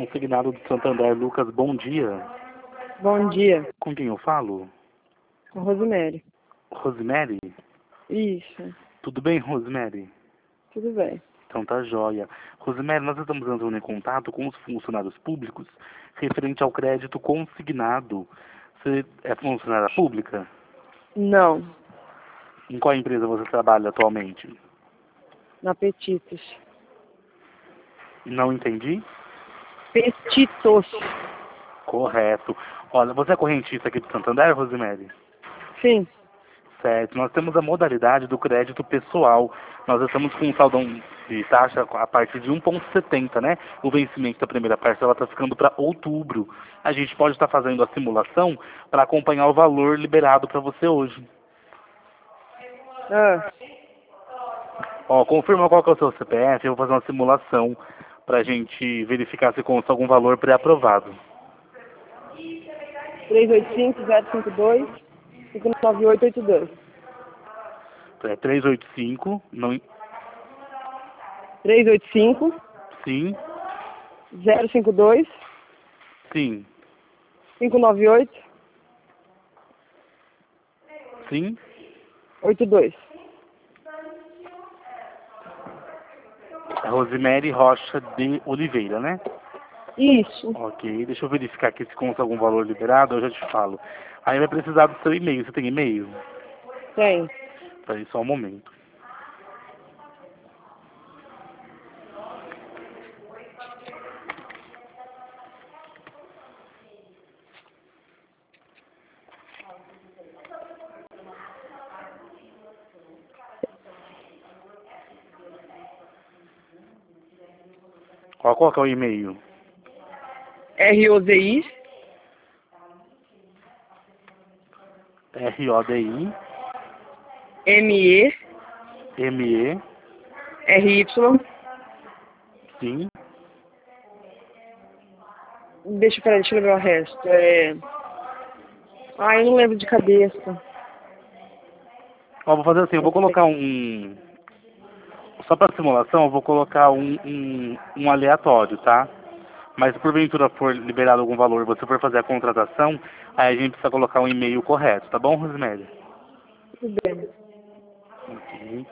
consignado do Santander. Lucas, bom dia. Bom dia. Com quem eu falo? Com Rosemary. Rosemary? Isso. Tudo bem, Rosemary? Tudo bem. Então tá joia. Rosemary, nós estamos entrando em contato com os funcionários públicos referente ao crédito consignado. Você é funcionária pública? Não. Em qual empresa você trabalha atualmente? Na Petitos. Não entendi? Petitos. Correto. Olha, você é correntista aqui do Santander, Rosemary? Sim. Certo. Nós temos a modalidade do crédito pessoal. Nós estamos com um saldão de taxa a partir de 1,70, né? O vencimento da primeira parcela está ficando para outubro. A gente pode estar fazendo a simulação para acompanhar o valor liberado para você hoje. Ah, Ó, confirma qual que é o seu CPF, eu vou fazer uma simulação para a gente verificar se consta algum valor pré-aprovado. 385-052-59882. É 385, não... 385 Sim, 052 sim, 598 sim. 82. É Rosemary Rocha de Oliveira, né? Isso. Ok, deixa eu verificar aqui se consta algum valor liberado, eu já te falo. Aí vai precisar do seu e-mail. Você tem e-mail? Tem. Peraí, só um momento. Qual que é o e-mail? ROZI RODI ME ME RY. sim. Deixa eu ver o resto. Eu não lembro de cabeça. Ó, vou fazer assim, eu vou colocar um... Só para simulação, eu vou colocar um aleatório, tá? Mas se porventura for liberado algum valor e você for fazer a contratação, aí a gente precisa colocar um e-mail correto, tá bom, Rosemary? Tudo bem. Ok.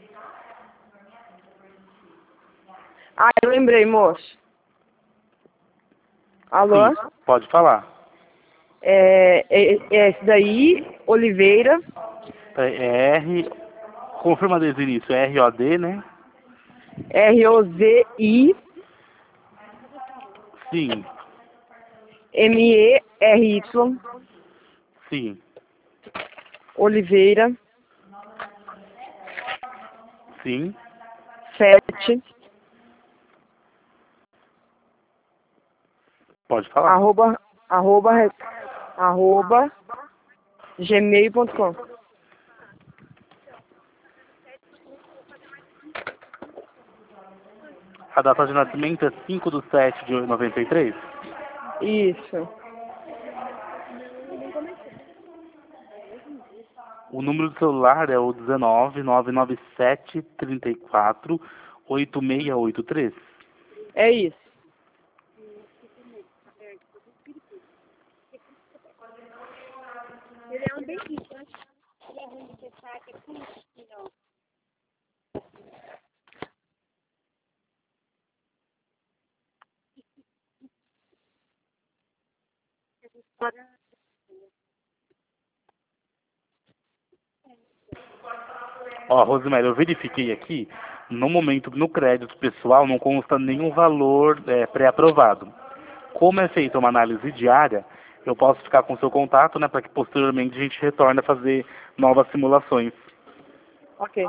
Eu lembrei, moço. Alô? Sim, pode falar. Esse daí, Oliveira, Confirma desde o início, ROD, né? ROZI Sim, MERY, sim, Oliveira, sim. 7, Pode falar. arroba gmail.com. A data de nascimento é 5/7/93? Isso. O número do celular é o 19997348683. É isso. Ó, Rosemary, eu verifiquei aqui, no momento, no crédito pessoal, não consta nenhum valor pré-aprovado. Como é feita uma análise diária, eu posso ficar com o seu contato, né, para que posteriormente a gente retorne a fazer novas simulações. Ok.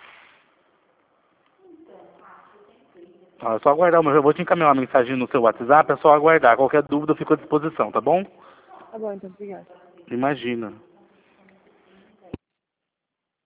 Ó, é só aguardar, eu vou te encaminhar uma mensagem no seu WhatsApp, é só aguardar. Qualquer dúvida eu fico à disposição, tá bom? Tá bom, então, obrigada. Imagina.